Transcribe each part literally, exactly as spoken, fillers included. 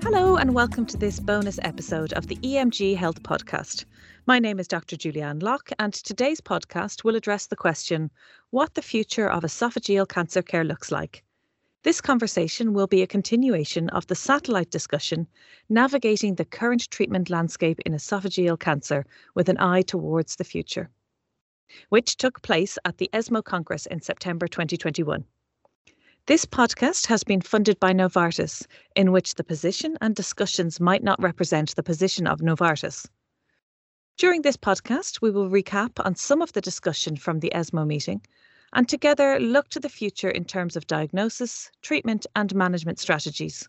Hello and welcome to this bonus episode of the E M G Health Podcast. My name is Doctor Julianne Locke, and today's podcast will address the question, what the future of esophageal cancer care looks like. This conversation will be a continuation of the satellite discussion, navigating the current treatment landscape in esophageal cancer with an eye towards the future, which took place at the ESMO Congress in September twenty twenty-one. This podcast has been funded by Novartis, in which the position and discussions might not represent the position of Novartis. During this podcast, we will recap on some of the discussion from the ESMO meeting and together look to the future in terms of diagnosis, treatment and management strategies.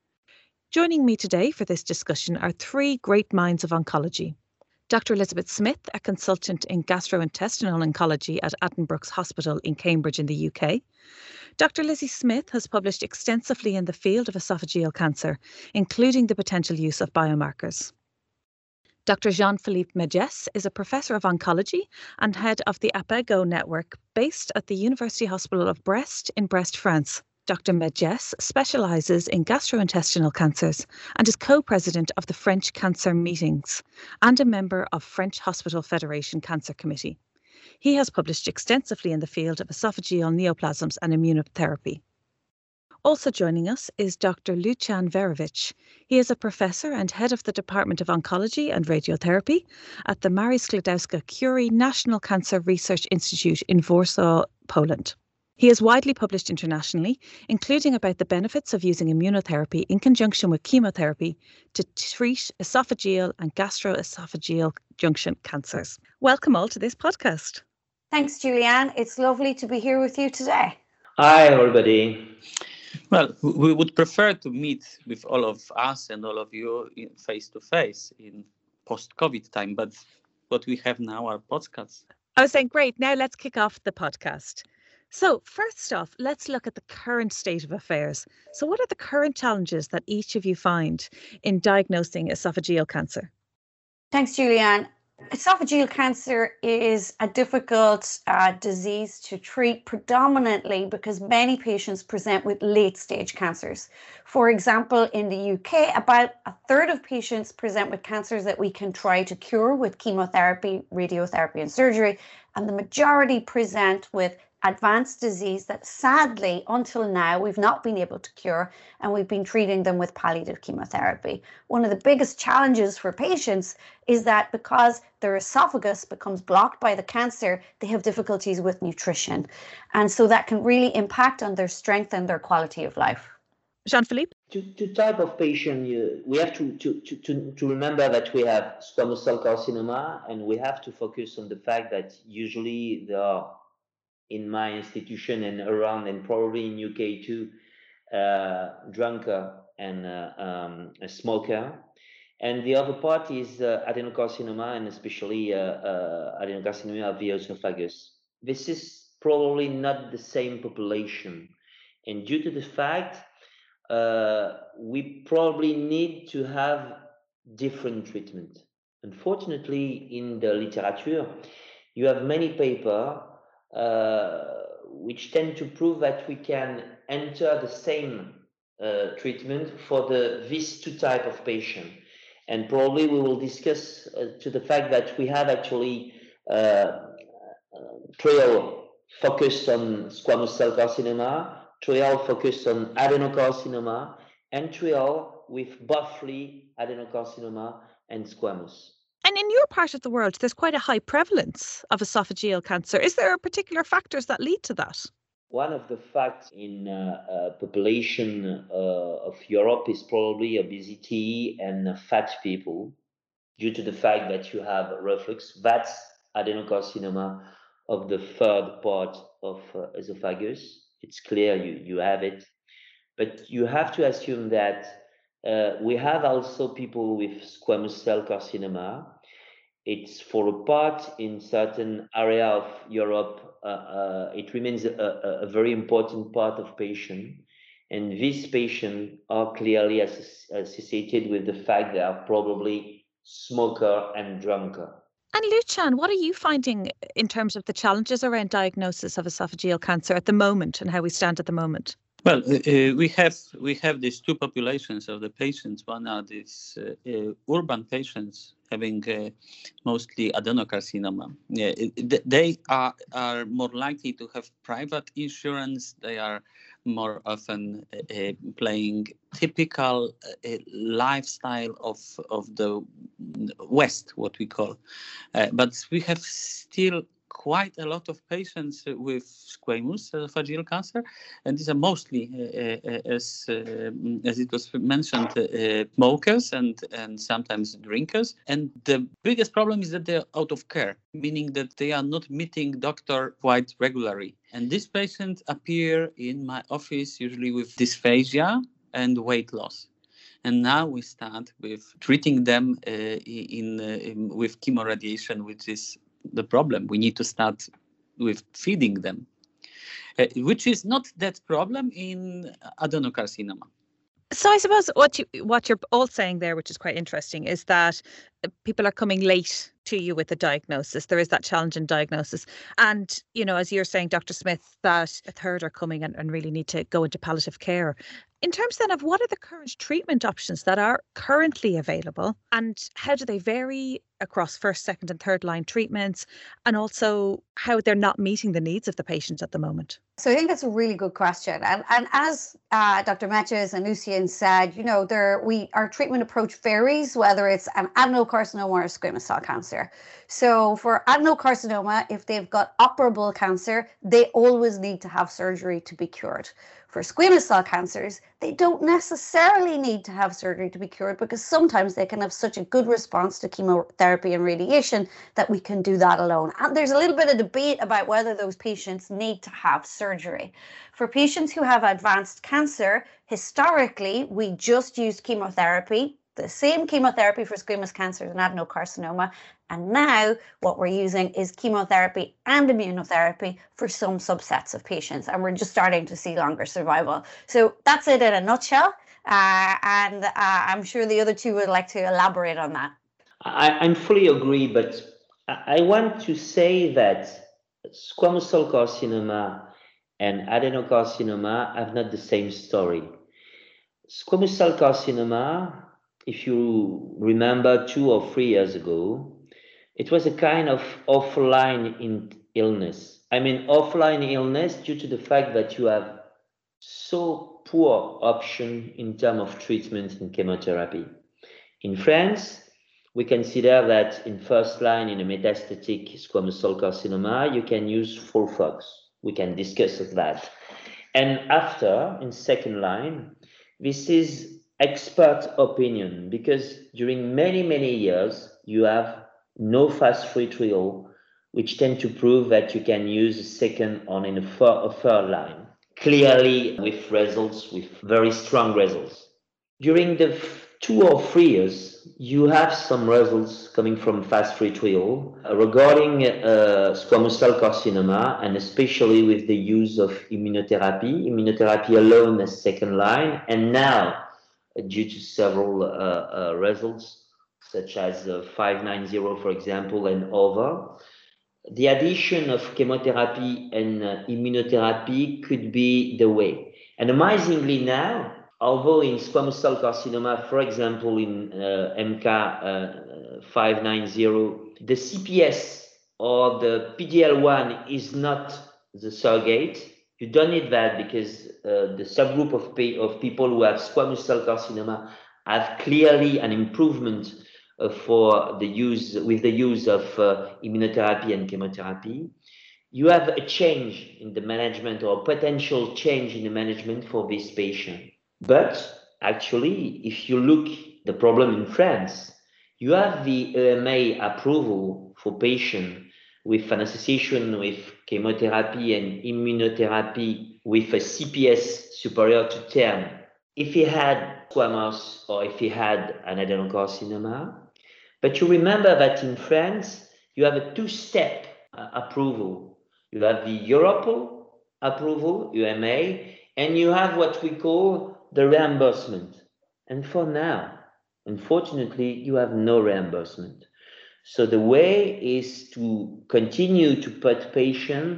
Joining me today for this discussion are three great minds of oncology. Doctor Elizabeth Smith, a consultant in gastrointestinal oncology at Addenbrooke's Hospital in Cambridge in the U K. Doctor Lizzie Smith has published extensively in the field of esophageal cancer, including the potential use of biomarkers. Doctor Jean-Philippe Megès is a professor of oncology and head of the APEGO network based at the University Hospital of Brest in Brest, France. Doctor Megès specialises in gastrointestinal cancers and is co-president of the French Cancer Meetings and a member of French Hospital Federation Cancer Committee. He has published extensively in the field of esophageal neoplasms and immunotherapy. Also joining us is Doctor Lucian Verovic. He is a professor and head of the Department of Oncology and Radiotherapy at the Marii Sklodowska-Curie National Cancer Research Institute in Warsaw, Poland. He is widely published internationally, including about the benefits of using immunotherapy in conjunction with chemotherapy to treat esophageal and gastroesophageal junction cancers. Welcome all to this podcast. Thanks, Julianne. It's lovely to be here with you today. Hi, everybody. Well, we would prefer to meet with all of us and all of you in face-to-face in post-COVID time, but what we have now are podcasts. I was saying, great, now let's kick off the podcast. So first off, let's look at the current state of affairs. So what are the current challenges that each of you find in diagnosing esophageal cancer? Thanks, Julianne. Esophageal cancer is a difficult uh, disease to treat, predominantly because many patients present with late-stage cancers. For example, in the U K, about a third of patients present with cancers that we can try to cure with chemotherapy, radiotherapy and surgery, and the majority present with advanced disease that sadly, until now, we've not been able to cure, and we've been treating them with palliative chemotherapy. One of the biggest challenges for patients is that because their esophagus becomes blocked by the cancer, they have difficulties with nutrition. And so that can really impact on their strength and their quality of life. Jean-Philippe? To, to type of patient, you, we have to, to, to, to, to remember that we have squamous cell carcinoma, and we have to focus on the fact that usually there are, in my institution and around, and probably in U K too, uh, drunker and uh, um, a smoker. And the other part is uh, adenocarcinoma, and especially uh, uh, adenocarcinoma of the esophagus. This is probably not the same population. And due to the fact, uh, we probably need to have different treatment. Unfortunately, in the literature, you have many papers Uh, which tend to prove that we can enter the same uh, treatment for the these two type of patient, and probably we will discuss uh, to the fact that we have actually uh, uh, trial focused on squamous cell carcinoma, trial focused on adenocarcinoma, and trial with bothly adenocarcinoma and squamous. And in your part of the world, there's quite a high prevalence of esophageal cancer. Is there particular factors that lead to that? One of the facts in uh, uh, population uh, of Europe is probably obesity and uh, fat people, due to the fact that you have reflux. That's adenocarcinoma of the third part of uh, esophagus. It's clear you, you have it. But you have to assume that uh, we have also people with squamous cell carcinoma. It's for a part in certain area of Europe. Uh, uh, it remains a, a, a very important part of patient, and these patients are clearly as, associated with the fact they are probably smoker and drunker. And Lucian, what are you finding in terms of the challenges around diagnosis of esophageal cancer at the moment and how we stand at the moment? Well, uh, uh, we have we have these two populations of the patients. One are these uh, uh, urban patients having uh, mostly adenocarcinoma. Yeah, it, they are are more likely to have private insurance. They are more often uh, uh, playing typical uh, lifestyle of of the West, what we call. Uh, but we have still quite a lot of patients with squamous esophageal cancer, and these are mostly, uh, uh, as uh, as it was mentioned, uh, smokers and and sometimes drinkers. And the biggest problem is that they're out of care, meaning that they are not meeting doctor quite regularly. And these patients appear in my office usually with dysphagia and weight loss. And now we start with treating them uh, in, uh, in with chemoradiation, which is the problem. We need to start with feeding them, uh, which is not that problem in adenocarcinoma. So I suppose what you what you're all saying there, which is quite interesting, is that people are coming late to you with a diagnosis. There is that challenge in diagnosis. And, you know, as you're saying, Doctor Smith, that a third are coming and, and really need to go into palliative care. In terms then of what are the current treatment options that are currently available, and how do they vary across first, second and third line treatments, and also how they're not meeting the needs of the patient at the moment? So I think that's a really good question. And, and as uh, Doctor Metges and Lucian said, you know, there we our treatment approach varies, whether it's an adenocarcinoma or a squamous cell cancer. So for adenocarcinoma, if they've got operable cancer, they always need to have surgery to be cured. For squamous cell cancers, they don't necessarily need to have surgery to be cured because sometimes they can have such a good response to chemotherapy and radiation that we can do that alone. And there's a little bit of debate about whether those patients need to have surgery. For patients who have advanced cancer, historically, we just used chemotherapy, the same chemotherapy for squamous cancers and adenocarcinoma. And now what we're using is chemotherapy and immunotherapy for some subsets of patients. And we're just starting to see longer survival. So that's it in a nutshell. Uh, and uh, I'm sure the other two would like to elaborate on that. I, I fully agree, but I want to say that squamous cell carcinoma and adenocarcinoma have not the same story. Squamous cell carcinoma, if you remember two or three years ago, it was a kind of offline in illness. I mean, offline illness due to the fact that you have so poor option in terms of treatment and chemotherapy. In France, we consider that in first line in a metastatic squamous cell carcinoma, you can use FOLFOX. We can discuss that. And after, in second line, this is expert opinion, because during many, many years, you have no phase three trial, which tend to prove that you can use a second or in a third, a third line, clearly with results, with very strong results. During the two or three years, you have some results coming from phase three trial regarding uh, squamous cell carcinoma, and especially with the use of immunotherapy, immunotherapy alone as second line, and now uh, due to several uh, uh, results, such as uh, five ninety, for example, and over, the addition of chemotherapy and uh, immunotherapy could be the way. And amazingly now, although in squamous cell carcinoma, for example, in uh, M K uh, five ninety, the C P S or the P D L one is not the surrogate. You don't need that because uh, the subgroup of, pay, of people who have squamous cell carcinoma have clearly an improvement uh, for the use with the use of uh, immunotherapy and chemotherapy. You have a change in the management or potential change in the management for this patient. But actually, if you look at the problem in France, you have the E M A approval for patients with an association with chemotherapy and immunotherapy with a C P S superior to ten. If he had squamous or if he had an adenocarcinoma. But you remember that in France, you have a two-step uh, approval. You have the Europol approval, E M A, and you have what we call the reimbursement. And for now, unfortunately, you have no reimbursement. So the way is to continue to put patients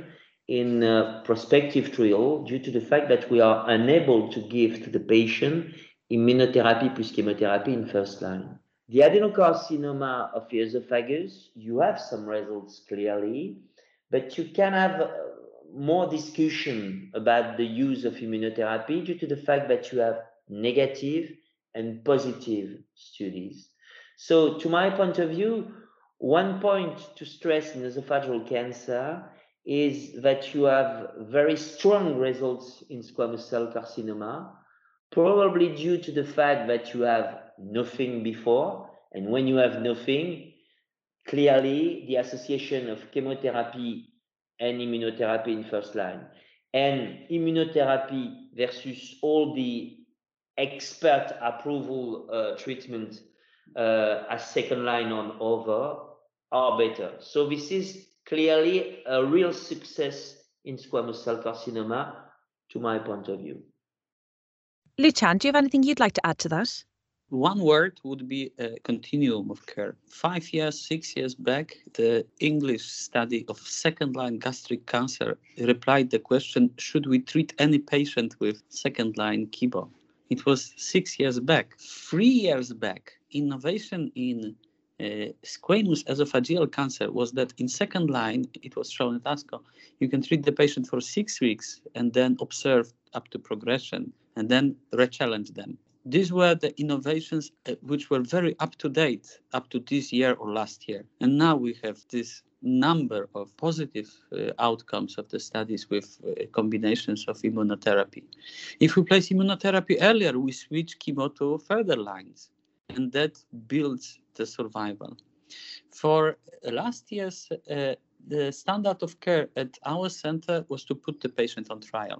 in a prospective trial due to the fact that we are unable to give to the patient immunotherapy plus chemotherapy in first line. The adenocarcinoma of the esophagus, you have some results clearly, but you can have more discussion about the use of immunotherapy due to the fact that you have negative and positive studies. So to my point of view, one point to stress in esophageal cancer is that you have very strong results in squamous cell carcinoma, probably due to the fact that you have nothing before. And when you have nothing, clearly the association of chemotherapy and immunotherapy in first line and immunotherapy versus all the expert approval uh, treatment uh, as second line on over are better. So this is clearly a real success in squamous cell carcinoma, to my point of view. Luchan, do you have anything you'd like to add to that? One word would be a continuum of care. Five years, six years back, the English study of second-line gastric cancer replied the question, should we treat any patient with second-line chemo? It was six years back. Three years back, innovation in uh, squamous esophageal cancer was that in second line, it was shown at ASCO, you can treat the patient for six weeks and then observe up to progression and then re-challenge them. These were the innovations uh, which were very up to date up to this year or last year. And now we have this number of positive uh, outcomes of the studies with uh, combinations of immunotherapy. If we place immunotherapy earlier, we switch chemo to further lines, and that builds the survival. For uh, last year's, uh, the standard of care at our center was to put the patient on trial.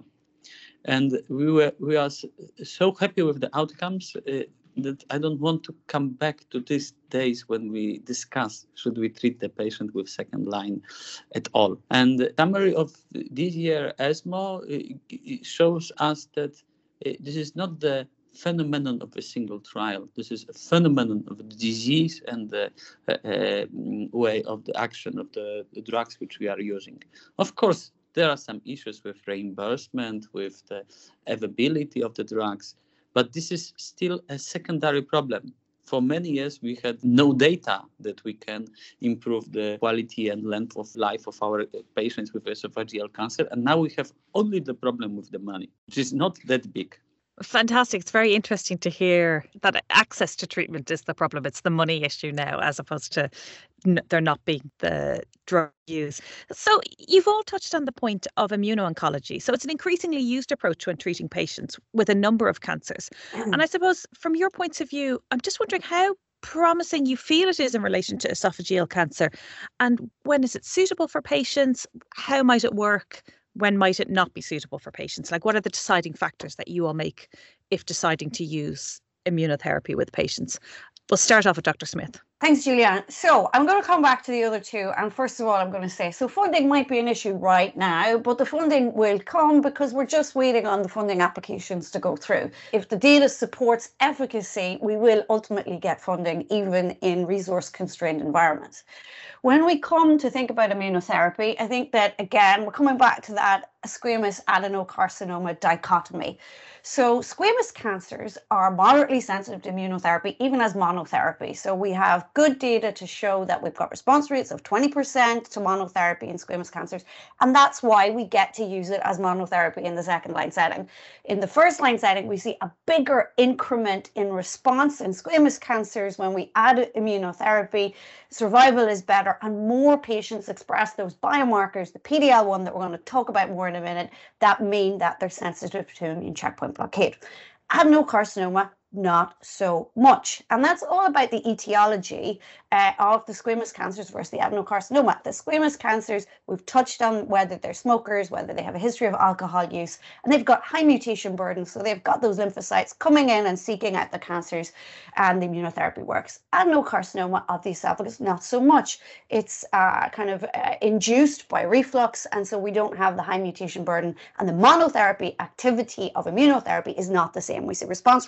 And we were we are so happy with the outcomes uh, that I don't want to come back to these days when we discuss should we treat the patient with second line at all. And the summary of this year ESMO uh, shows us that uh, this is not the phenomenon of a single trial. This is a phenomenon of the disease and the uh, uh, way of the action of the, the drugs which we are using. Of course, there are some issues with reimbursement, with the availability of the drugs, but this is still a secondary problem. For many years, we had no data that we can improve the quality and length of life of our patients with esophageal cancer, and now we have only the problem with the money, which is not that big. Fantastic. It's very interesting to hear that access to treatment is the problem. It's the money issue now, as opposed to n- there not being the drug use. So you've all touched on the point of immuno-oncology. So it's an increasingly used approach when treating patients with a number of cancers. Mm. And I suppose from your points of view, I'm just wondering how promising you feel it is in relation to esophageal cancer, and when is it suitable for patients? How might it work? When might it not be suitable for patients? Like, what are the deciding factors that you all make if deciding to use immunotherapy with patients? We'll start off with Doctor Smith. Thanks, Julianne. So I'm going to come back to the other two. And first of all, I'm going to say, so funding might be an issue right now, but the funding will come because we're just waiting on the funding applications to go through. If the data supports efficacy, we will ultimately get funding even in resource-constrained environments. When we come to think about immunotherapy, I think that, again, we're coming back to that squamous adenocarcinoma dichotomy. So squamous cancers are moderately sensitive to immunotherapy, even as monotherapy. So we have good data to show that we've got response rates of twenty percent to monotherapy in squamous cancers. And that's why we get to use it as monotherapy in the second line setting. In the first line setting, we see a bigger increment in response in squamous cancers when we add immunotherapy. Survival is better and more patients express those biomarkers, the P D L one that we're going to talk about more in a minute, that mean that they're sensitive to immune checkpoint blockade. Adenocarcinoma, not so much. And that's all about the etiology uh, of the squamous cancers versus the adenocarcinoma. The squamous cancers, we've touched on whether they're smokers, whether they have a history of alcohol use, and they've got high mutation burden. So they've got those lymphocytes coming in and seeking out the cancers, and the immunotherapy works. Adenocarcinoma of the esophagus, not so much. It's uh, kind of uh, induced by reflux, and so we don't have the high mutation burden. And the monotherapy activity of immunotherapy is not the same. We see response rates of about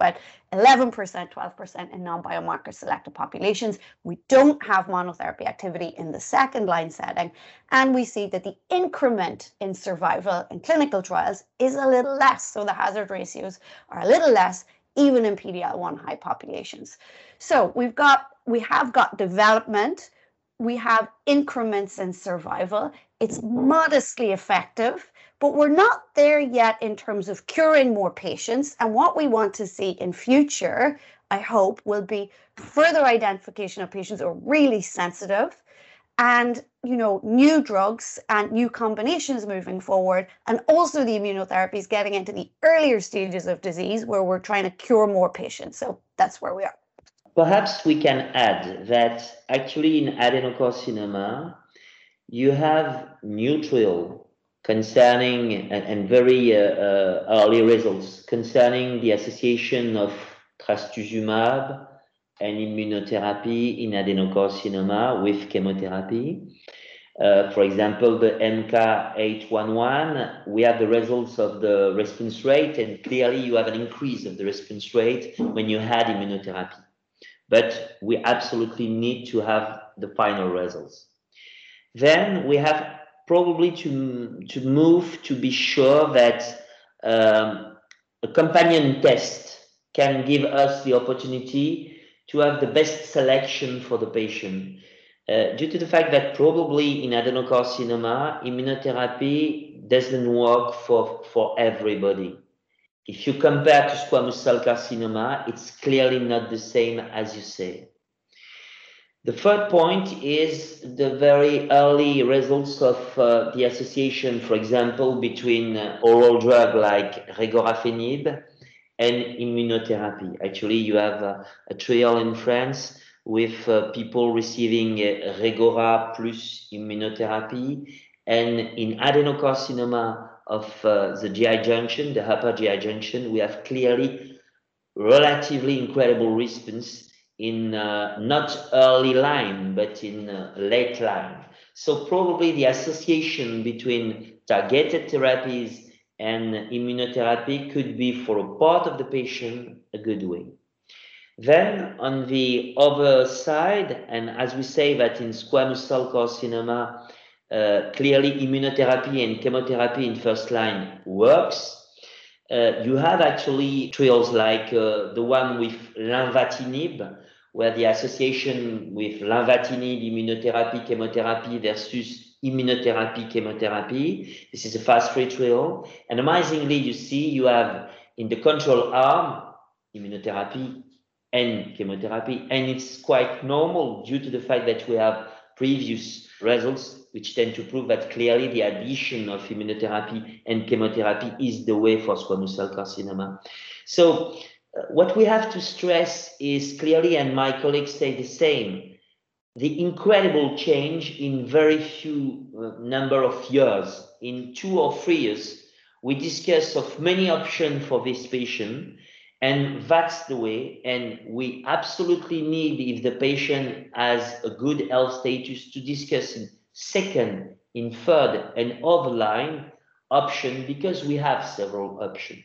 about eleven percent, twelve percent in non-biomarker selected populations. We don't have monotherapy activity in the second line setting. And we see that the increment in survival in clinical trials is a little less. So the hazard ratios are a little less, even in P D L one high populations. So we've got, we have got development, we have increments in survival. It's modestly effective, but we're not there yet in terms of curing more patients. And what we want to see in future, I hope, will be further identification of patients who are really sensitive, and, you know, new drugs and new combinations moving forward, and also the immunotherapies getting into the earlier stages of disease where we're trying to cure more patients. So that's where we are. Perhaps we can add that actually in adenocarcinoma, you have new trial concerning and, and very uh, uh, early results concerning the association of trastuzumab and immunotherapy in adenocarcinoma with chemotherapy. Uh, for example, the M K eight one one, we have the results of the response rate, and clearly you have an increase of the response rate when you had immunotherapy. But we absolutely need to have the final results. Then we have probably to, to move to be sure that um, a companion test can give us the opportunity to have the best selection for the patient. Uh, due to the fact that probably in adenocarcinoma, immunotherapy doesn't work for, for everybody. If you compare to squamous cell carcinoma, it's clearly not the same as you say. The third point is the very early results of uh, the association, for example, between uh, oral drug like regorafenib and immunotherapy. Actually, you have uh, a trial in France with uh, people receiving uh, Regora plus immunotherapy, and in adenocarcinoma of uh, the G I junction, the upper G I junction, we have clearly relatively incredible response in uh, not early line, but in uh, late line. So probably the association between targeted therapies and immunotherapy could be for a part of the patient a good way. Then on the other side, and as we say that in squamous cell carcinoma, uh, clearly immunotherapy and chemotherapy in first line works. Uh, you have actually trials like uh, the one with lenvatinib, where the association with lenvatinib, immunotherapy, chemotherapy versus immunotherapy, chemotherapy. This is a phase three trial. And amazingly, you see you have in the control arm, immunotherapy and chemotherapy. And it's quite normal due to the fact that we have previous results which tend to prove that clearly the addition of immunotherapy and chemotherapy is the way for squamous cell carcinoma. So uh, what we have to stress is clearly, and my colleagues say the same, the incredible change in very few uh, number of years. In two or three years, we discuss of many options for this patient, and that's the way. And we absolutely need, if the patient has a good health status, to discuss in second, in third, and other line option, because we have several options.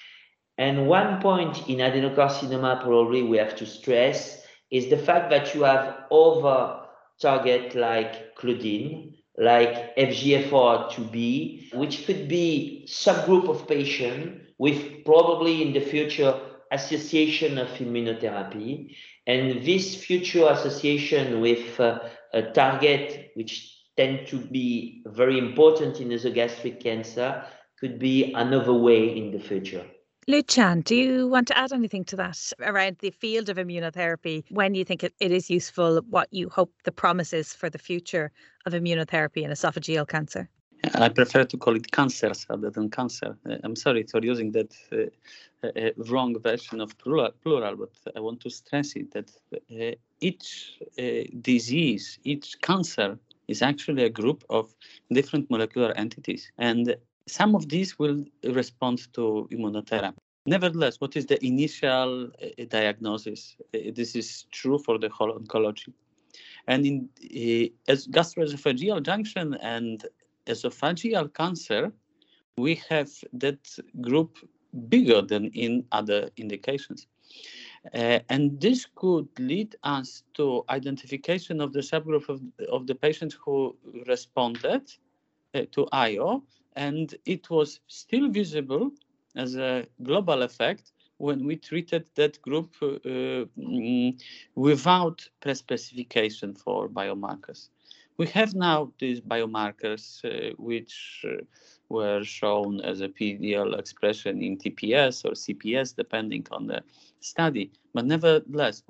And one point in adenocarcinoma probably we have to stress is the fact that you have other target like Claudin, like F G F R two B, which could be subgroup of patients with probably in the future association of immunotherapy. And this future association with uh, a target which tend to be very important in esophageal cancer could be another way in the future. Lu-Chan, do you want to add anything to that around the field of immunotherapy, when you think it, it is useful, what you hope the promise is for the future of immunotherapy in esophageal cancer? I prefer to call it cancers rather than cancer. Uh, I'm sorry for using that uh, uh, wrong version of plural, plural, but I want to stress it that uh, each uh, disease, each cancer is actually a group of different molecular entities. And some of these will respond to immunotherapy. Nevertheless, what is the initial uh, diagnosis? Uh, this is true for the whole oncology. And in uh, as gastroesophageal junction and esophageal cancer, we have that group bigger than in other indications. Uh, and this could lead us to identification of the subgroup of, of the patients who responded uh, to I O, and it was still visible as a global effect when we treated that group uh, mm, without pre-specification for biomarkers. We have now these biomarkers uh, which uh, were shown as a P D L expression in T P S or C P S, depending on the study. But nevertheless,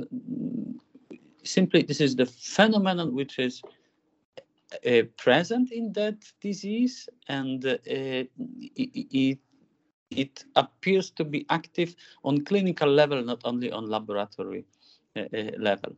simply this is the phenomenon which is uh, present in that disease, and uh, it, it, it appears to be active on clinical level, not only on laboratory uh, uh, level.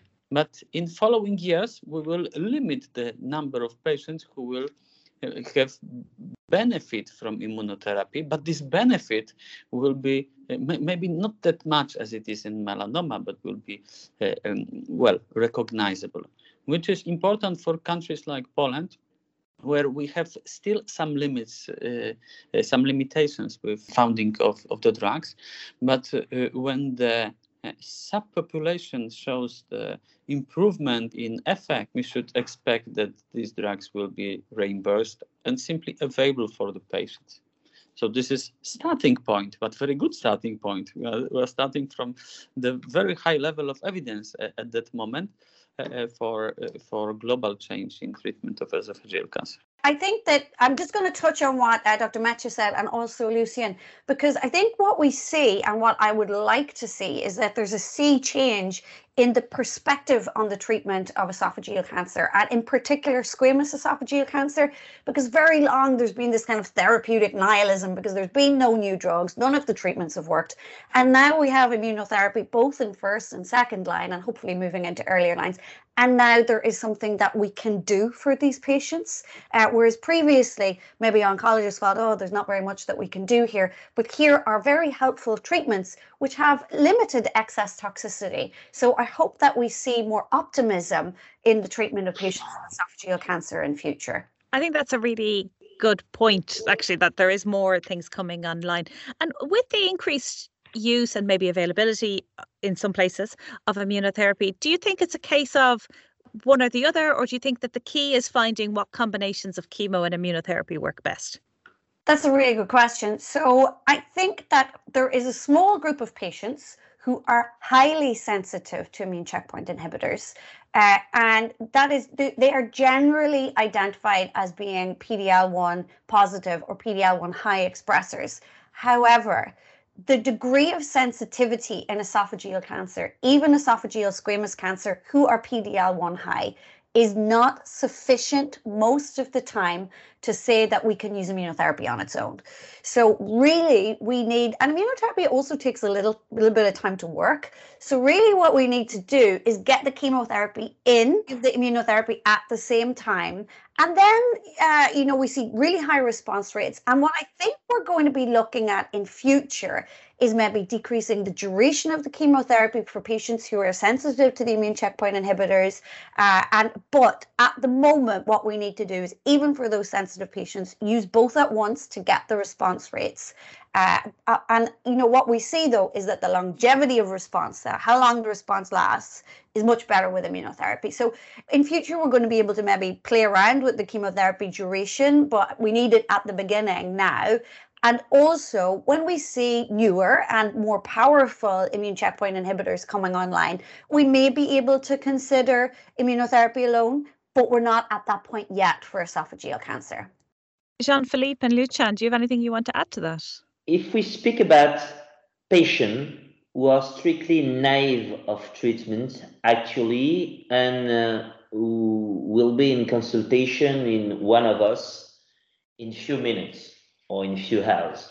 But in following years, we will limit the number of patients who will have benefit from immunotherapy, but this benefit will be uh, maybe not that much as it is in melanoma, but will be, uh, um, well, recognizable, which is important for countries like Poland, where we have still some limits, uh, uh, some limitations with founding of, of the drugs. But uh, when the uh, subpopulation shows the improvement in effect, we should expect that these drugs will be reimbursed and simply available for the patients. So this is starting point, but very good starting point. We are, we are starting from the very high level of evidence at, at that moment uh, for, uh, for global change in treatment of esophageal cancer. I think that I'm just going to touch on what uh, Doctor Mathieu said, and also Lucian, because I think what we see and what I would like to see is that there's a sea change in the perspective on the treatment of esophageal cancer, and in particular squamous esophageal cancer, because very long there's been this kind of therapeutic nihilism because there's been no new drugs, none of the treatments have worked, and now we have immunotherapy both in first and second line, and hopefully moving into earlier lines. And now there is something that we can do for these patients, uh, whereas previously maybe oncologists thought, oh, there's not very much that we can do here. But here are very helpful treatments which have limited excess toxicity. So I hope that we see more optimism in the treatment of patients with esophageal cancer in future. I think that's a really good point, actually, that there is more things coming online. And with the increased use and maybe availability in some places of immunotherapy, do you think it's a case of one or the other, or do you think that the key is finding what combinations of chemo and immunotherapy work best? That's a really good question. So I think that there is a small group of patients who are highly sensitive to immune checkpoint inhibitors. Uh, and that is, they are generally identified as being P D L one positive or P D L one high expressors. However, the degree of sensitivity in esophageal cancer, even esophageal squamous cancer, who are P D L one high, is not sufficient most of the time to say that we can use immunotherapy on its own. So really we need, and immunotherapy also takes a little, little bit of time to work. So really what we need to do is get the chemotherapy in, give the immunotherapy at the same time. And then, uh, you know, we see really high response rates. And what I think we're going to be looking at in future is maybe decreasing the duration of the chemotherapy for patients who are sensitive to the immune checkpoint inhibitors. Uh, and but at the moment, what we need to do is, even for those sensitive patients, use both at once to get the response rates. Uh, and, you know, what we see, though, is that the longevity of response, uh, how long the response lasts, is much better with immunotherapy. So in future, we're going to be able to maybe play around with the chemotherapy duration, but we need it at the beginning now. And also, when we see newer and more powerful immune checkpoint inhibitors coming online, we may be able to consider immunotherapy alone, but we're not at that point yet for esophageal cancer. Jean-Philippe and Lucian, do you have anything you want to add to that? If we speak about patients who are strictly naive of treatment, actually, and uh, who will be in consultation in one of us in few minutes or in few hours,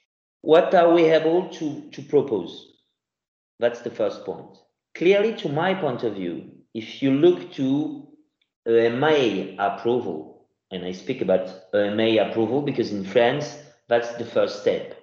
what are we able to, to propose? That's the first point. Clearly, to my point of view, if you look to E M A approval, and I speak about E M A approval because in France, that's the first step.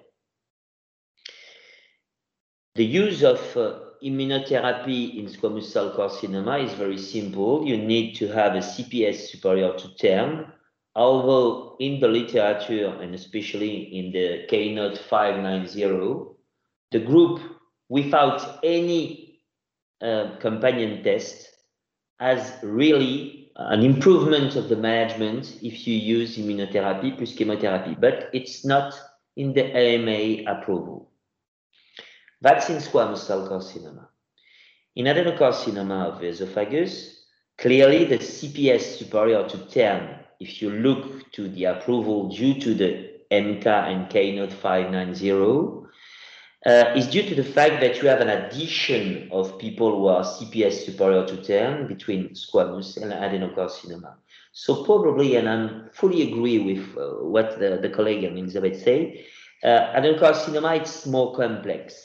The use of uh, immunotherapy in squamous cell carcinoma is very simple. You need to have a C P S superior to ten, although in the literature, and especially in the Keynote five ninety, the group without any uh, companion test has really an improvement of the management if you use immunotherapy plus chemotherapy, but it's not in the A M A approval. That's in squamous cell carcinoma. In adenocarcinoma of the esophagus, clearly the C P S superior to ten, if you look to the approval due to the M C A and Keynote five ninety, uh, is due to the fact that you have an addition of people who are C P S superior to ten between squamous and adenocarcinoma. So probably, and I fully agree with uh, what the, the colleague Elizabeth said, uh, adenocarcinoma, it's more complex.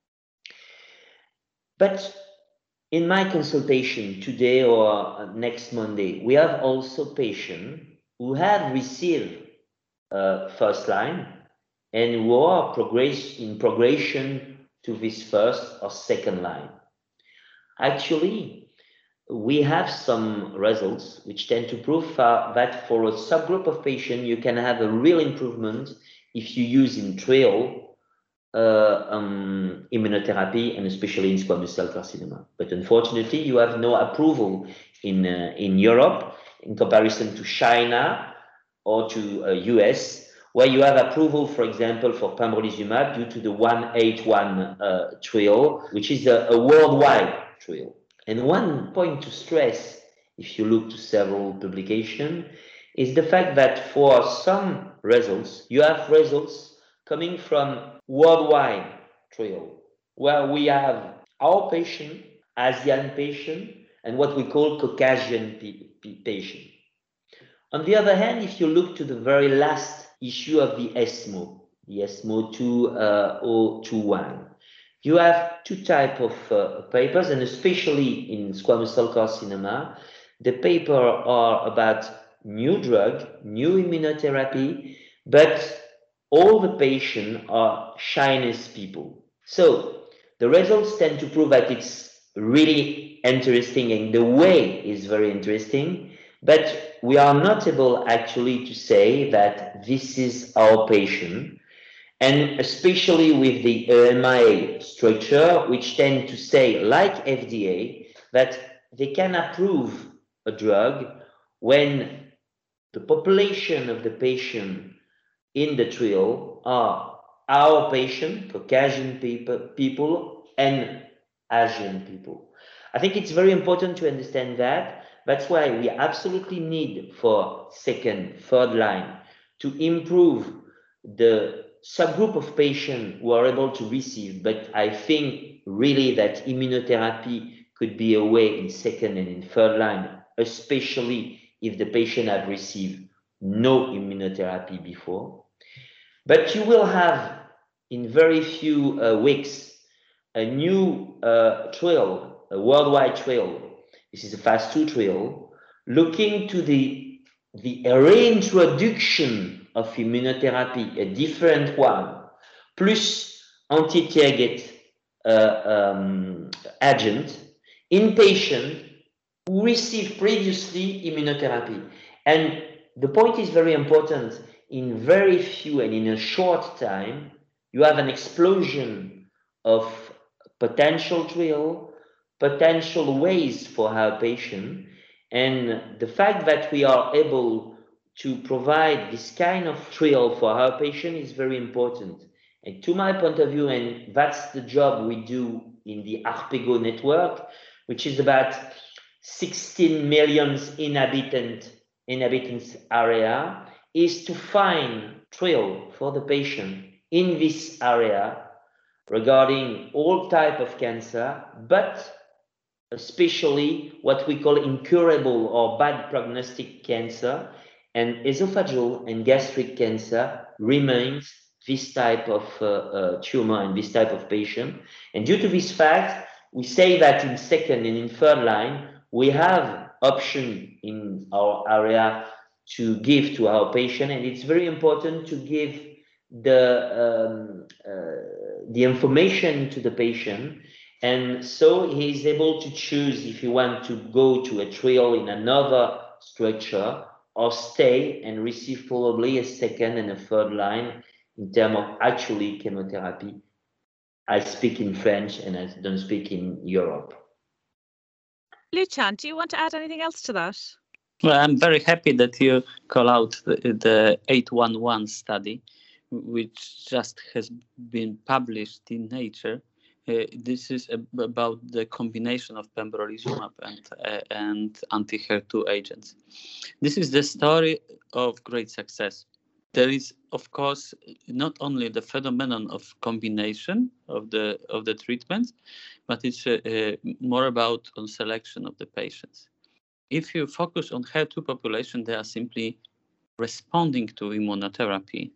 But in my consultation today or next Monday, we have also patients who have received uh, first line and who are progress in progression to this first or second line. Actually, we have some results which tend to prove uh, that for a subgroup of patients, you can have a real improvement if you use in trial Uh, um, immunotherapy, and especially in squamous cell carcinoma. But unfortunately, you have no approval in uh, in Europe in comparison to China or to uh, U S, where you have approval, for example, for pembrolizumab due to the one eighty-one uh, trial, which is a, a worldwide trial. And one point to stress, if you look to several publications, is the fact that for some results, you have results coming from worldwide trial, where we have our patient, Asian patient, and what we call Caucasian patient. On the other hand, if you look to the very last issue of the ESMO, the ESMO two thousand twenty-one, you have two types of uh, papers, and especially in squamous cell carcinoma, the paper are about new drug, new immunotherapy, but all the patients are Chinese people. So the results tend to prove that it's really interesting and the way is very interesting, but we are not able actually to say that this is our patient, and especially with the E M A structure, which tend to say, like F D A, that they can approve a drug when the population of the patient in the trial are our patient, Caucasian people, people and Asian people. I think it's very important to understand that. That's why we absolutely need for second, third line to improve the subgroup of patients who are able to receive. But I think really that immunotherapy could be a way in second and in third line, especially if the patient have received no immunotherapy before. But you will have in very few uh, weeks a new uh, trial, a worldwide trial. This is a phase two trial, looking to the, the reintroduction of immunotherapy, a different one, plus anti-target uh, um, agent in patients who received previously immunotherapy. And the point is very important. In very few and in a short time, you have an explosion of potential trial, potential ways for our patient. And the fact that we are able to provide this kind of trial for our patient is very important. And to my point of view, and that's the job we do in the ARPEGO network, which is about sixteen million inhabitant, inhabitants area, is to find trial for the patient in this area regarding all type of cancer, but especially what we call incurable or bad prognostic cancer, and esophageal and gastric cancer remains this type of uh, uh, tumor and this type of patient. And due to this fact, we say that in second and in third line, we have option in our area to give to our patient, and it's very important to give the um, uh, the information to the patient, and so he is able to choose if he wants to go to a trial in another structure or stay and receive probably a second and a third line in terms of actually chemotherapy I speak in French and I don't speak in Europe. Lucian, do you want to add anything else to that? Well, I'm very happy that you call out the, the eight one one study, which just has been published in Nature. Uh, this is a, about the combination of pembrolizumab and uh, and anti H E R two agents. This is the story of great success. There is, of course, not only the phenomenon of combination of the of the treatments, but it's uh, uh, more about on selection of the patients. If you focus on H E R two population, they are simply responding to immunotherapy.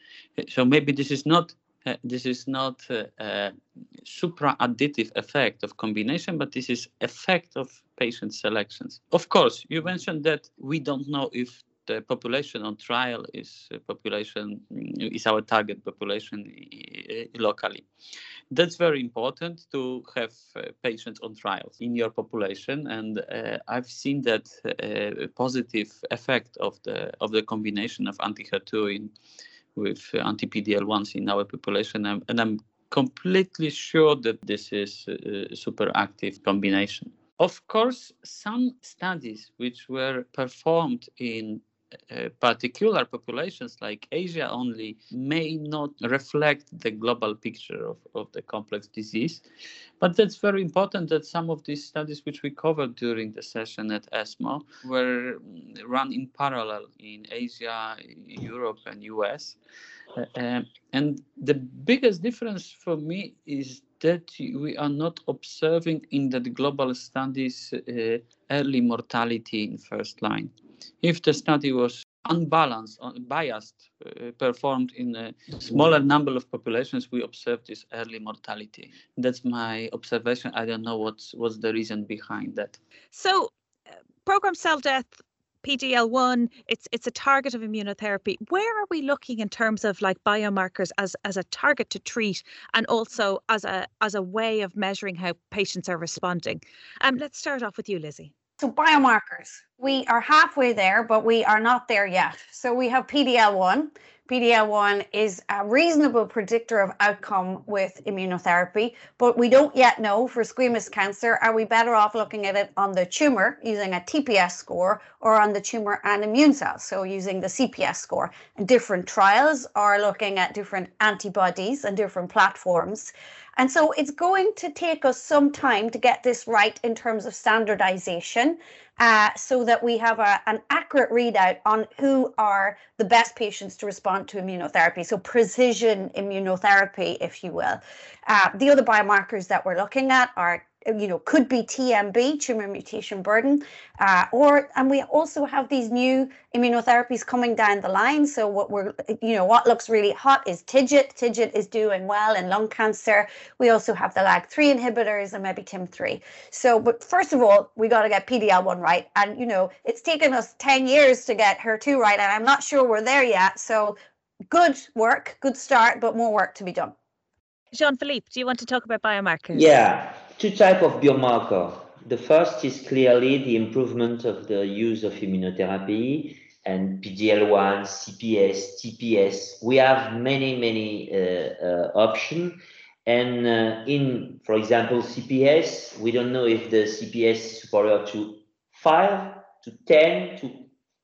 So maybe this is not uh, this is not uh, a supra-additive effect of combination, but this is effect of patient selections. Of course, you mentioned that we don't know if the population on trial is a population is our target population locally. That's very important to have uh, patients on trials in your population, and uh, I've seen that uh, positive effect of the of the combination of anti H E R two in with anti P D L ones in our population, and, and I'm completely sure that this is a super active combination. Of course, some studies which were performed in Uh, particular populations like Asia only may not reflect the global picture of, of the complex disease. But that's very important that some of these studies which we covered during the session at ESMO were run in parallel in Asia, Europe and U S. Uh, um, and the biggest difference for me is that we are not observing in the global studies uh, early mortality in first line. If the study was unbalanced, biased, uh, performed in a smaller number of populations, we observed this early mortality. That's my observation. I don't know what's, what's the reason behind that. So, uh, programmed cell death, P D L one, it's it's a target of immunotherapy. Where are we looking in terms of like biomarkers as, as a target to treat, and also as a as a way of measuring how patients are responding? Um, let's start off with you, Lizzie. So biomarkers, we are halfway there, but we are not there yet. So we have P D L one. P D L one is a reasonable predictor of outcome with immunotherapy, but we don't yet know for squamous cancer, are we better off looking at it on the tumor using a T P S score or on the tumor and immune cells, so using the C P S score. And different trials are looking at different antibodies and different platforms. And so it's going to take us some time to get this right in terms of standardization, uh, so that we have a, an accurate readout on who are the best patients to respond to immunotherapy. So precision immunotherapy, if you will. Uh, the other biomarkers that we're looking at are, you know, could be T M B, tumor mutation burden, uh, or, and we also have these new immunotherapies coming down the line. So what we're, you know, what looks really hot is TIGIT. TIGIT is doing well in lung cancer. We also have the L A G three inhibitors and maybe T I M three. So, but first of all, we got to get P D L one right. And, you know, it's taken us ten years to get H E R two right, and I'm not sure we're there yet. So good work, good start, but more work to be done. Jean-Philippe, do you want to talk about biomarkers? Yeah, two types of biomarker. The first is clearly the improvement of the use of immunotherapy and P D L one, C P S, T P S. We have many, many uh, uh, options. And uh, in, for example, C P S, we don't know if the C P S is superior to five, to ten, to...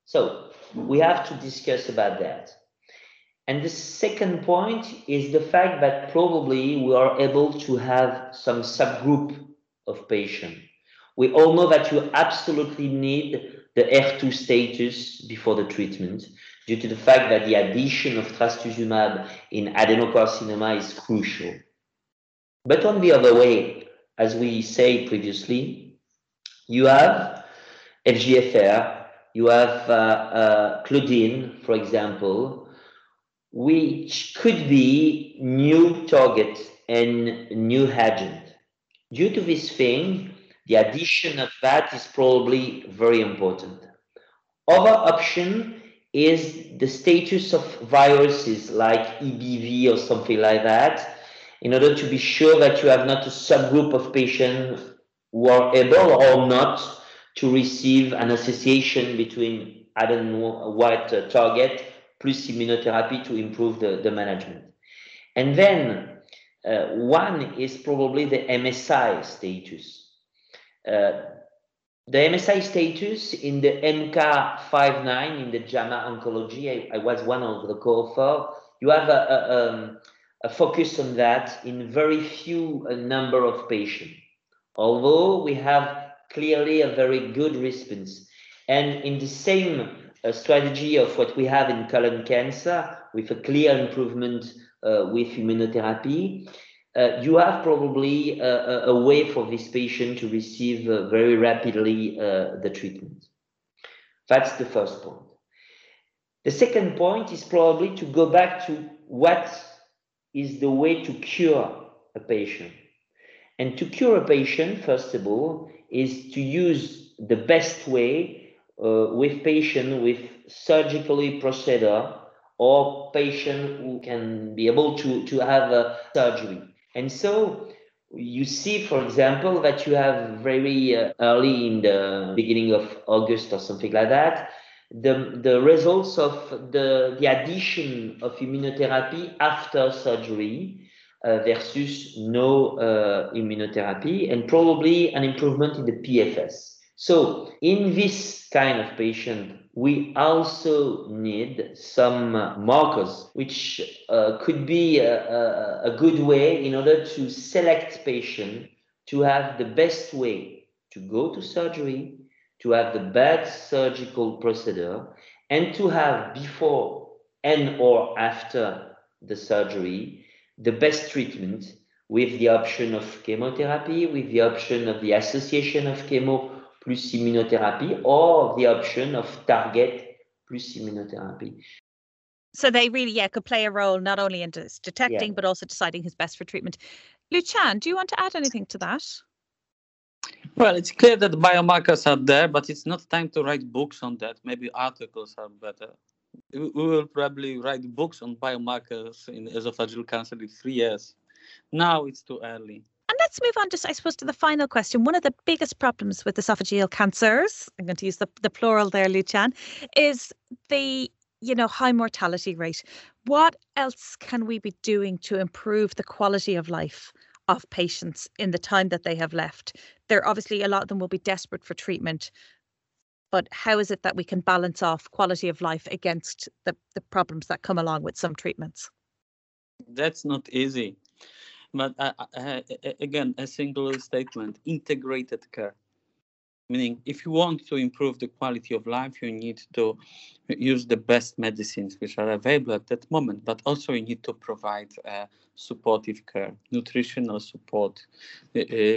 So we have to discuss about that. And the second point is the fact that probably we are able to have some subgroup of patients. We all know that you absolutely need the H E R two status before the treatment due to the fact that the addition of trastuzumab in adenocarcinoma is crucial. But on the other way, as we said previously, you have F G F R, you have uh, uh, Claudin, for example, which could be new target and new agent. Due to this thing, the addition of that is probably very important. Other option is the status of viruses like E B V or something like that, in order to be sure that you have not a subgroup of patients who are able or not to receive an association between I don't know what uh, target plus immunotherapy to improve the, the management. And then Uh, one is probably the M S I status. Uh, the M S I status in the M K fifty-nine in the JAMA Oncology, I, I was one of the co-authors. You have a, a, um, a focus on that in very few a number of patients, although we have clearly a very good response. And in the same uh, strategy of what we have in colon cancer, with a clear improvement uh, with immunotherapy, uh, you have probably a, a way for this patient to receive uh, very rapidly uh, the treatment. That's the first point. The second point is probably to go back to what is the way to cure a patient. And to cure a patient, first of all, is to use the best way uh, with patient with surgically procedure or patient who can be able to, to have a surgery. And so you see, for example, that you have very uh, early in the beginning of August or something like that, the, the results of the, the addition of immunotherapy after surgery uh, versus no uh, immunotherapy, and probably an improvement in the P F S. So in this kind of patient, we also need some uh, markers, which uh, could be a, a, a good way in order to select patients to have the best way to go to surgery, to have the best surgical procedure, and to have before and or after the surgery the best treatment with the option of chemotherapy, with the option of the association of chemo plus immunotherapy, or the option of target plus immunotherapy. So they really, yeah, could play a role not only in just detecting, Yeah. but also deciding who's best for treatment. Lucian, do you want to add anything to that? Well, it's clear that biomarkers are there, but it's not time to write books on that. Maybe articles are better. We will probably write books on biomarkers in esophageal cancer in three years. Now it's too early. And let's move on just, I suppose, to the final question. One of the biggest problems with esophageal cancers, I'm going to use the, the plural there, Lucian, is the, you know, high mortality rate. What else can we be doing to improve the quality of life of patients in the time that they have left? There obviously, a lot of them will be desperate for treatment, but how is it that we can balance off quality of life against the, the problems that come along with some treatments? That's not easy. But uh, uh, again, a single statement, integrated care. Meaning, if you want to improve the quality of life, you need to use the best medicines which are available at that moment, but also you need to provide uh, supportive care, nutritional support, uh, uh,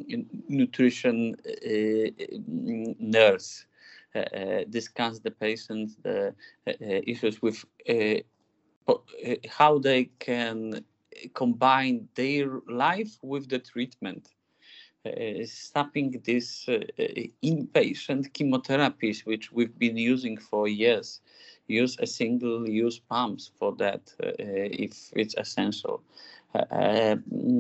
nutrition uh, nurse, uh, uh, discuss the patient uh, uh, issues with uh, how they can combine their life with the treatment. Uh, stopping these uh, inpatient chemotherapies, which we've been using for years. Use a single-use pumps for that uh, if it's essential. Uh,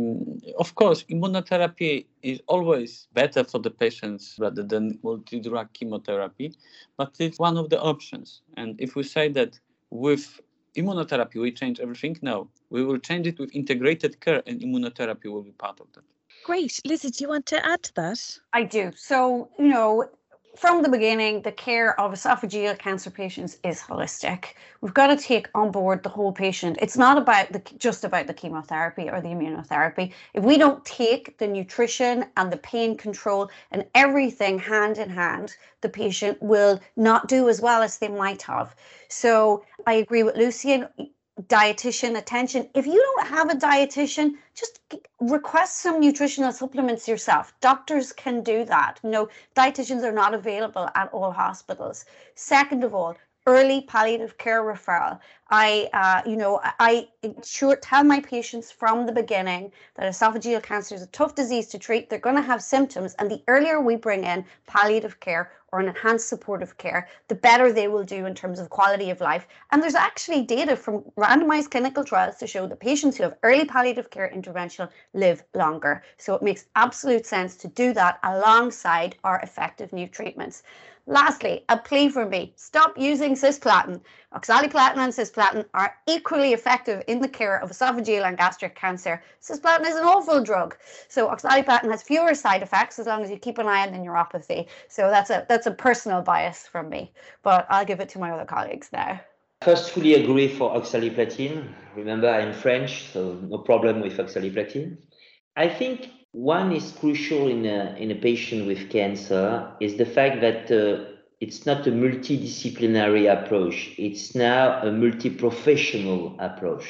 of course, immunotherapy is always better for the patients rather than multi-drug chemotherapy, but it's one of the options. And if we say that with immunotherapy we change everything, no, we will change it with integrated care, and immunotherapy will be part of that. Great. Lizzie, do you want to add to that? I do. So, you know, from the beginning, the care of esophageal cancer patients is holistic. We've got to take on board the whole patient. It's not about the just about the chemotherapy or the immunotherapy. If we don't take the nutrition and the pain control and everything hand in hand, the patient will not do as well as they might have. So I agree with Lucian. Dietitian attention. If you don't have a dietitian, just request some nutritional supplements yourself. Doctors can do that. You know, dietitians are not available at all hospitals. Second of all, early palliative care referral. I, uh, you know, I sure tell my patients from the beginning that esophageal cancer is a tough disease to treat. They're going to have symptoms, and the earlier we bring in palliative care or an enhanced supportive care, the better they will do in terms of quality of life. And there's actually data from randomized clinical trials to show that patients who have early palliative care intervention live longer. So it makes absolute sense to do that alongside our effective new treatments. Lastly, a plea for me, stop using cisplatin. Oxaliplatin and cisplatin cisplatin are equally effective in the care of esophageal and gastric cancer. Cisplatin is an awful drug. So oxaliplatin has fewer side effects as long as you keep an eye on the neuropathy. So that's a that's a personal bias from me, but I'll give it to my other colleagues now. First, fully agree for oxaliplatin. Remember, I'm French, so no problem with oxaliplatin. I think one is crucial in a, in a patient with cancer is the fact that uh, it's not a multidisciplinary approach. It's now a multi-professional approach.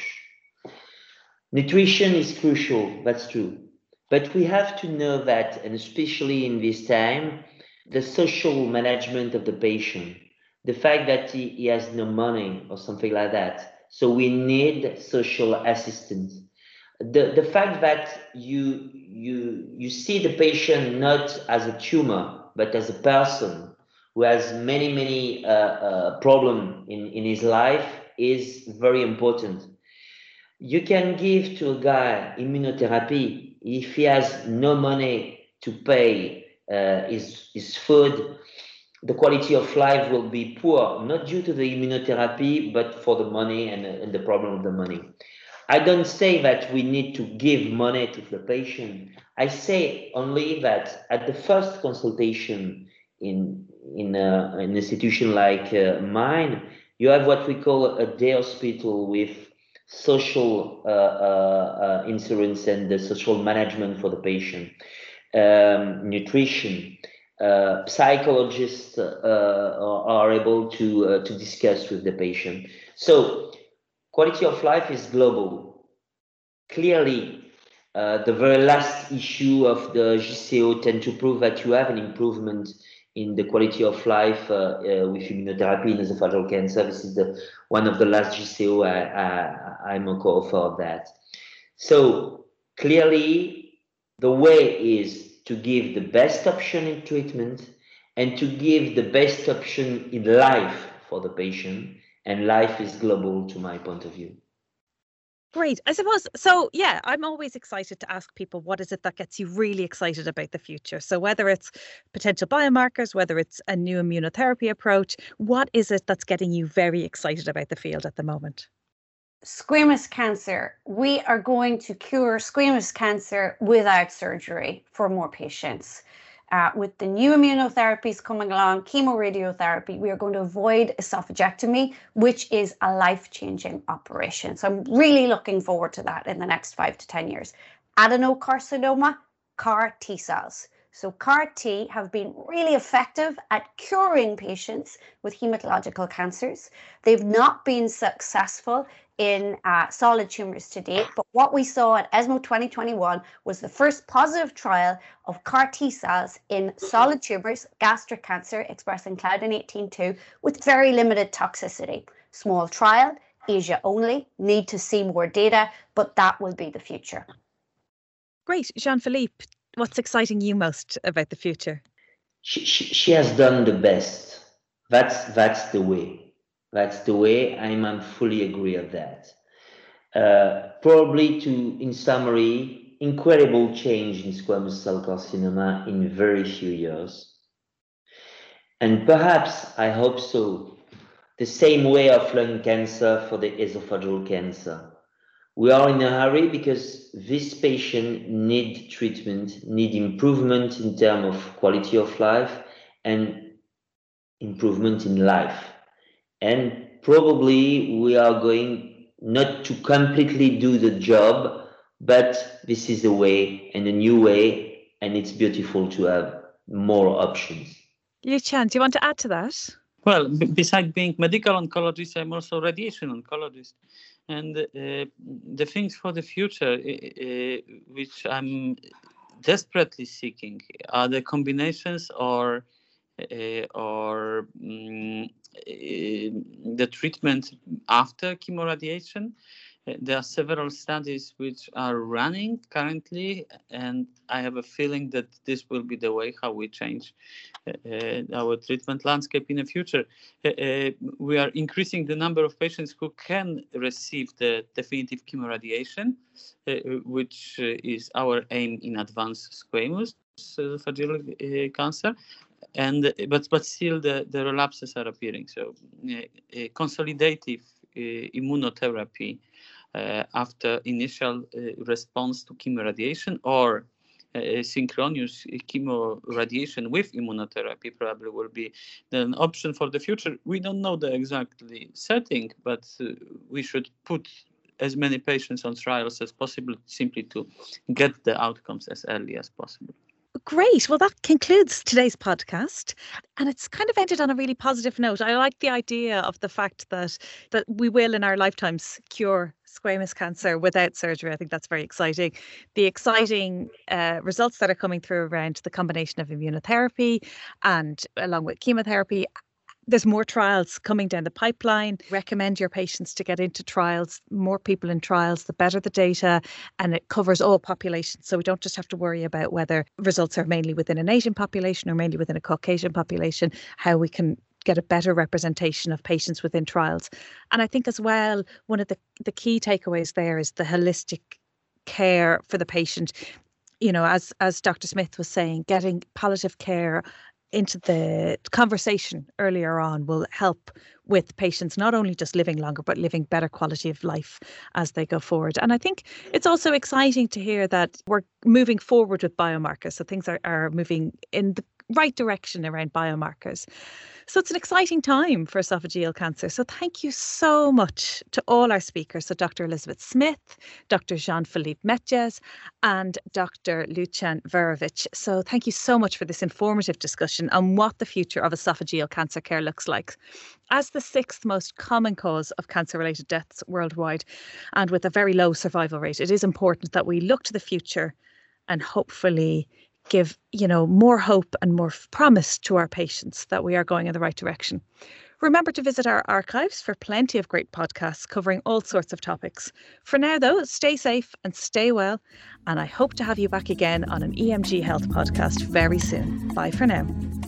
Nutrition is crucial, that's true. But we have to know that, and especially in this time, the social management of the patient, the fact that he, he has no money or something like that. So we need social assistance. The, the fact that you, you, you see the patient not as a tumor, but as a person who has many, many uh, uh, problems in, in his life is very important. You can give to a guy immunotherapy if he has no money to pay uh, his, his food. The quality of life will be poor, not due to the immunotherapy, but for the money and, and the problem of the money. I don't say that we need to give money to the patient. I say only that at the first consultation in, in a, an institution like uh, mine, you have what we call a day hospital with social uh, uh, uh, insurance and the social management for the patient, um, nutrition. Uh, psychologists uh, are able to uh, to discuss with the patient. So quality of life is global. Clearly, uh, the very last issue of the J C O tend to prove that you have an improvement in the quality of life uh, uh, with immunotherapy in esophageal cancer. This is the one of the last J C O I, I, I'm a co-author of that. So clearly, the way is to give the best option in treatment and to give the best option in life for the patient. And life is global to my point of view. Great. I suppose, so yeah, I'm always excited to ask people, what is it that gets you really excited about the future? So whether it's potential biomarkers, whether it's a new immunotherapy approach, what is it that's getting you very excited about the field at the moment? Squamous cancer. We are going to cure squamous cancer without surgery for more patients. Uh, with the new immunotherapies coming along, chemoradiotherapy, we are going to avoid esophagectomy, which is a life-changing operation. So I'm really looking forward to that in the next five to ten years. Adenocarcinoma, C A R T cells. So C A R T have been really effective at curing patients with hematological cancers. They've not been successful in uh, solid tumors to date, but what we saw at ESMO twenty twenty-one was the first positive trial of C A R T cells in solid tumors, gastric cancer expressing claudin eighteen two, with very limited toxicity. Small trial, Asia only, need to see more data, but that will be the future. Great. Jean-Philippe, what's exciting you most about the future? She, she, she has done the best. That's, that's the way. That's the way. I'm, I'm fully agree of that. Uh, probably to, in summary, incredible change in squamous cell carcinoma in very few years. And perhaps, I hope so, the same way of lung cancer for the esophageal cancer. We are in a hurry because this patient need treatment, need improvement in terms of quality of life and improvement in life. And probably we are going not to completely do the job, but this is a way and a new way, and it's beautiful to have more options. Liu-Chan, do you want to add to that? Well, b- besides being medical oncologist, I'm also radiation oncologist. And uh, the things for the future, uh, which I'm desperately seeking, are the combinations or uh, or um, uh, the treatment after chemoradiation. Uh, there are several studies which are running currently, and I have a feeling that this will be the way how we change uh, our treatment landscape in the future. Uh, uh, we are increasing the number of patients who can receive the definitive chemoradiation, uh, which uh, is our aim in advanced squamous esophageal uh, cancer. And but but still the, the relapses are appearing. So uh, uh, consolidative uh, immunotherapy uh, after initial uh, response to chemoradiation, or uh, synchronous chemoradiation with immunotherapy probably will be an option for the future. We don't know the exactly setting, but uh, we should put as many patients on trials as possible, simply to get the outcomes as early as possible. Great. Well, that concludes today's podcast. And it's kind of ended on a really positive note. I like the idea of the fact that that we will in our lifetimes cure squamous cancer without surgery. I think that's very exciting. The exciting uh, results that are coming through around the combination of immunotherapy and along with chemotherapy. There's more trials coming down the pipeline. Recommend your patients to get into trials. More people in trials, the better the data, and it covers all populations. So we don't just have to worry about whether results are mainly within an Asian population or mainly within a Caucasian population, how we can get a better representation of patients within trials. And I think as well, one of the, the key takeaways there is the holistic care for the patient. You know, as as Doctor Smith was saying, getting palliative care into the conversation earlier on will help with patients not only just living longer, but living better quality of life as they go forward. And I think it's also exciting to hear that we're moving forward with biomarkers. So things are, are moving in the right direction around biomarkers. So it's an exciting time for esophageal cancer. So thank you so much to all our speakers. So Doctor Elizabeth Smith, Doctor Jean-Philippe Metjes, and Doctor Lucian Verovic. So thank you so much for this informative discussion on what the future of esophageal cancer care looks like. As the sixth most common cause of cancer-related deaths worldwide, and with a very low survival rate, it is important that we look to the future and hopefully give, you know, more hope and more promise to our patients that we are going in the right direction. Remember to visit our archives for plenty of great podcasts covering all sorts of topics. For now, though, stay safe and stay well, and I hope to have you back again on an E M G Health podcast very soon. Bye for now.